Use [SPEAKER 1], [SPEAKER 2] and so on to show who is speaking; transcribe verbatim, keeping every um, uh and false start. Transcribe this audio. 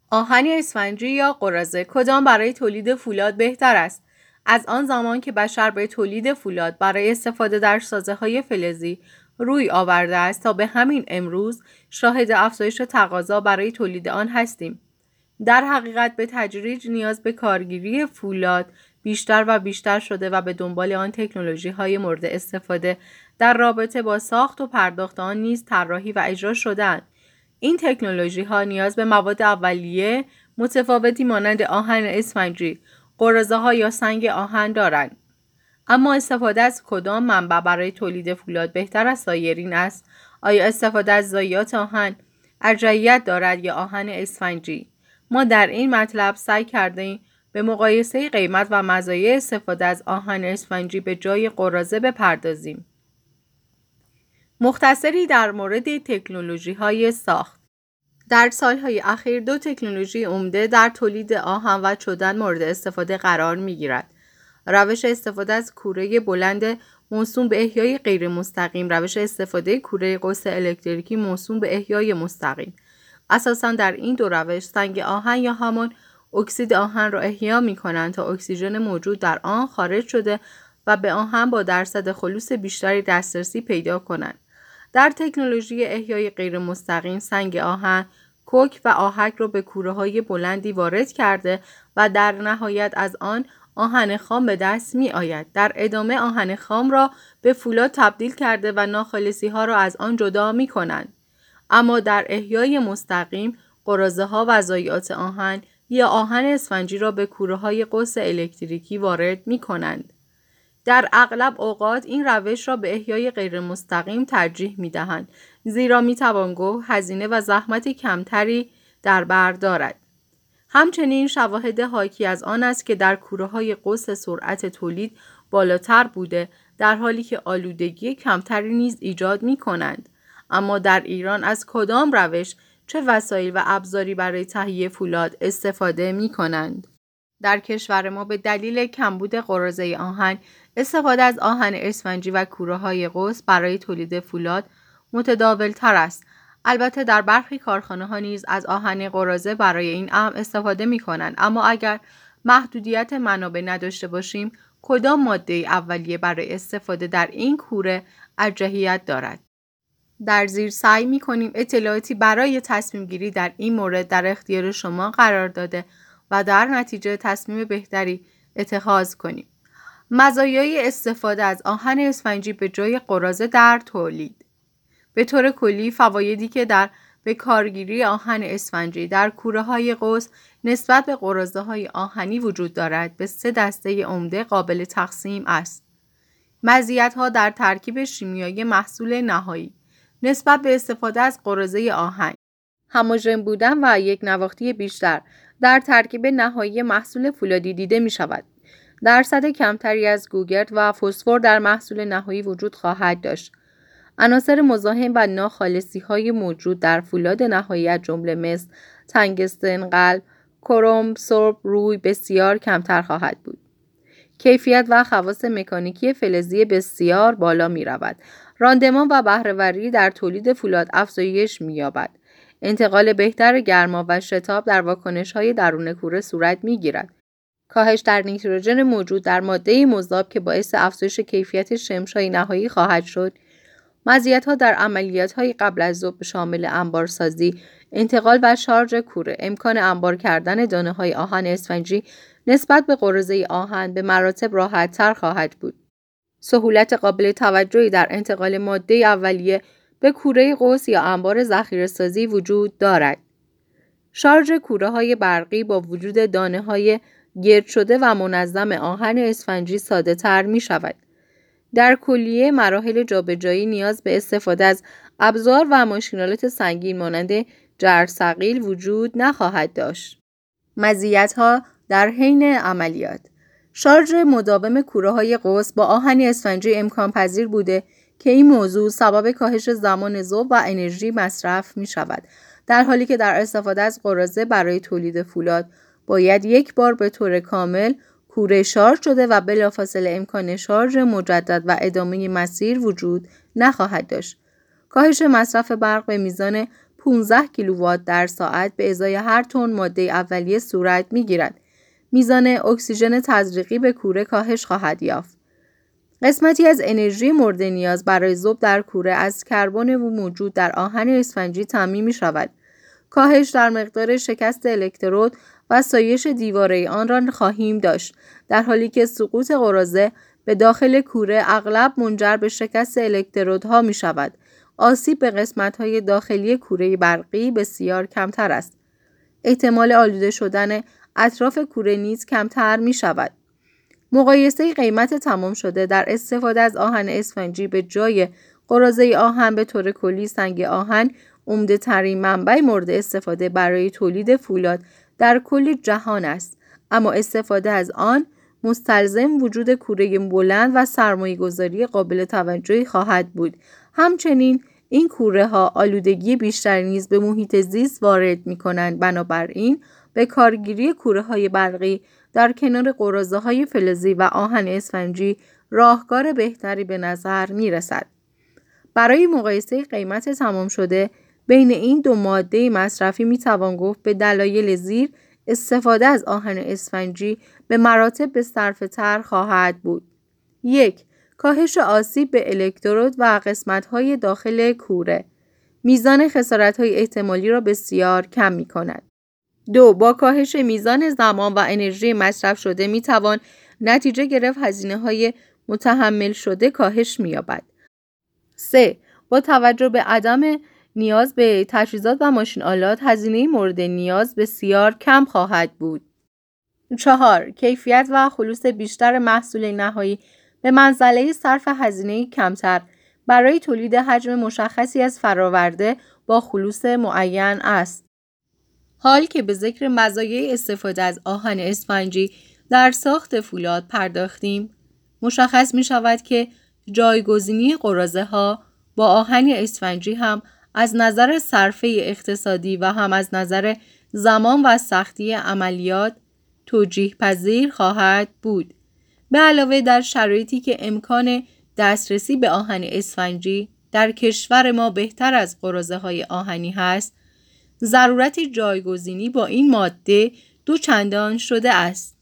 [SPEAKER 1] آهن اسفنجی یا قراضه کدام برای تولید فولاد بهتر است؟ از آن زمان که بشر به تولید فولاد برای استفاده در سازه‌های فلزی روی آورده است تا به همین امروز شاهد افزایش تقاضا برای تولید آن هستیم. در حقیقت به تدریج نیاز به کارگیری فولاد بیشتر و بیشتر شده و به دنبال آن تکنولوژی‌های مورد استفاده در رابطه با ساخت و پرداخت آن نیز طراحی و اجرا شده‌اند. این تکنولوژی‌ها نیاز به مواد اولیه متفاوتی مانند آهن اسفنجی، قراضه‌ها یا سنگ آهن دارند. اما استفاده از کدام منبع برای تولید فولاد بهتر از سایرین است؟ آیا استفاده از ضایعات آهن ارجحیت دارد یا آهن اسفنجی؟ ما در این مطلب سعی کردیم به مقایسه قیمت و مزایای استفاده از آهن اسفنجی به جای قراضه بپردازیم. مختصری در مورد تکنولوژی‌های ساخت. در سالهای اخیر دو تکنولوژی عمده در تولید آهن و چدن مورد استفاده قرار می‌گیرد. روش استفاده از کوره بلند موسوم به احیای غیر مستقیم، روش استفاده کوره قوس الکتریکی موسوم به احیای مستقیم. اساساً در این دو روش سنگ آهن یا همان اکسید آهن را احیا می‌کنند تا اکسیژن موجود در آن خارج شده و به آهن با درصد خلوص بیشتری دسترسی پیدا کنند. در تکنولوژی احیای غیر مستقیم سنگ آهن کوک و آهک را به کوره‌های بلندی وارد کرده و در نهایت از آن آهن خام به دست می آید. در ادامه آهن خام را به فولاد تبدیل کرده و ناخالصی‌ها را از آن جدا می کنند. اما در احیای مستقیم قراضه‌ها و ضایعات آهن یا آهن اسفنجی را به کوره‌های قوس الکتریکی وارد می کنند. در اغلب اوقات این روش را به احیای غیر مستقیم ترجیح می دهند، زیرا می توان گفت هزینه و زحمت کمتری در بر دارد. همچنین شواهد حاکی از آن است که در کوره‌های قوس سرعت تولید بالاتر بوده، در حالی که آلودگی کمتری نیز ایجاد می کنند. اما در ایران از کدام روش، چه وسایل و ابزاری برای تهیه فولاد استفاده می کنند؟ در کشور ما به دلیل کمبود قراضه آهن، استفاده از آهن اسفنجی و کوره‌های قوس برای تولید فولاد متداول تر است. البته در برخی کارخانه‌ها نیز از آهن قراضه برای این امر استفاده می‌کنند، اما اگر محدودیت منابع نداشته باشیم، کدام ماده اولیه برای استفاده در این کوره ارجحیت دارد؟ در زیر سعی می‌کنیم اطلاعاتی برای تصمیم گیری در این مورد در اختیار شما قرار داده و در نتیجه تصمیم بهتری اتخاذ کنیم. مزایای استفاده از آهن اسفنجی به جای قراضه در تولید. به طور کلی فوایدی که در به کارگیری آهن اسفنجی در کوره‌های قوس نسبت به قراضه‌های آهنی وجود دارد به سه دسته عمده قابل تقسیم است. مزیت‌ها در ترکیب شیمیایی محصول نهایی نسبت به استفاده از قراضه آهن، هموژن بودن و یک نواختی بیشتر در ترکیب نهایی محصول فولادی دیده می شود. درصد کمتری از گوگرد و فسفر در محصول نهایی وجود خواهد داشت. عناصر مزاحم و ناخالصی‌های موجود در فولاد نهایی از جمله مثل تنگستن، قلب، کروم، سرب، روی بسیار کمتر خواهد بود. کیفیت و خواص مکانیکی فلزی بسیار بالا می رود. راندمان و بهره‌وری در تولید فولاد افزایش می یابد. انتقال بهتر گرما و شتاب در واکنش‌های درون کوره صورت می‌گیرد. کاهش در نیتروژن موجود در ماده مذاب که باعث افزایش کیفیت شمش‌های نهایی خواهد شد. مزیت‌ها در عملیات‌های قبل از ذوب شامل انبارسازی، انتقال و شارژ کوره، امکان انبار کردن دانه‌های آهن اسفنجی نسبت به قراضه آهن به مراتب راحت‌تر خواهد بود. سهولت قابل توجهی در انتقال ماده اولیه به کوره قوس یا انبار ذخیره‌سازی وجود دارد. شارژ کوره‌های برقی با وجود دانه‌های گرد شده و منظم آهن اسفنجی ساده‌تر می‌شود. در کلیه مراحل جابجایی نیاز به استفاده از ابزار و ماشین‌آلات سنگین مانند جرثقیل وجود نخواهد داشت. مزیت‌ها در حین عملیات: شارژ مداوم کوره‌های قوس با آهن اسفنجی امکان پذیر بوده که این موضوع سبب کاهش زمان ذوب و انرژی مصرف می شود، در حالی که در استفاده از قراضه برای تولید فولاد باید یک بار به طور کامل کوره شارژ شده و بلافاصله امکان شارژ مجدد و ادامه مسیر وجود نخواهد داشت. کاهش مصرف برق به میزان پانزده کیلووات در ساعت به ازای هر تن ماده اولیه صورت می‌گیرد. میزان اکسیژن تزریقی به کوره کاهش خواهد یافت. قسمتی از انرژی مورد نیاز برای ذوب در کوره از کربن موجود در آهن اسفنجی تامین می‌شود. کاهش در مقدار شکست الکترود و سایش دیواره آن را خواهیم داشت، در حالی که سقوط قراضه به داخل کوره اغلب منجر به شکست الکترودها می شود. آسیب به قسمت‌های داخلی کوره برقی بسیار کمتر است. احتمال آلوده شدن اطراف کوره نیز کمتر می شود. مقایسه قیمت تمام شده در استفاده از آهن اسفنجی به جای قراضه آهن به طور کلی سنگ آهن عمده ترین منبع مورد استفاده برای تولید فولاد در کل جهان است، اما استفاده از آن مستلزم وجود کوره بلند و سرمایه‌گذاری قابل توجهی خواهد بود. همچنین این کوره ها آلودگی بیشتری نیز به محیط زیست وارد می کنند. بنابراین به کارگیری کوره های برقی در کنار قراضه های فلزی و آهن اسفنجی راهکار بهتری به نظر می رسد. برای مقایسه قیمت تمام شده بین این دو ماده مصرفی می توان گفت به دلایل زیر استفاده از آهن اسفنجی به مراتب به صرفه‌تر خواهد بود. یک. کاهش آسیب به الکترود و قسمت‌های داخل کوره. میزان خسارت‌های احتمالی را بسیار کم می‌کند. دو. با کاهش میزان زمان و انرژی مصرف شده می‌توان نتیجه گرفت هزینه‌های متحمل شده کاهش می‌یابد. سه. با توجه به عدم نیاز به تجهیزات و ماشین آلات هزینه مورد نیاز بسیار کم خواهد بود. چهار. کیفیت و خلوص بیشتر محصول نهایی به منزله صرف هزینه کمتر برای تولید حجم مشخصی از فراورده با خلوص معین است. حال که به ذکر مزایای استفاده از آهن اسفنجی در ساخت فولاد پرداختیم، مشخص می شود که جایگزینی قراضه ها با آهن اسفنجی هم از نظر صرفه اقتصادی و هم از نظر زمان و سختی عملیات توجیه پذیر خواهد بود. به علاوه در شرایطی که امکان دسترسی به آهن اسفنجی در کشور ما بهتر از قراضه های آهنی هست، ضرورت جایگزینی با این ماده دو چندان شده است.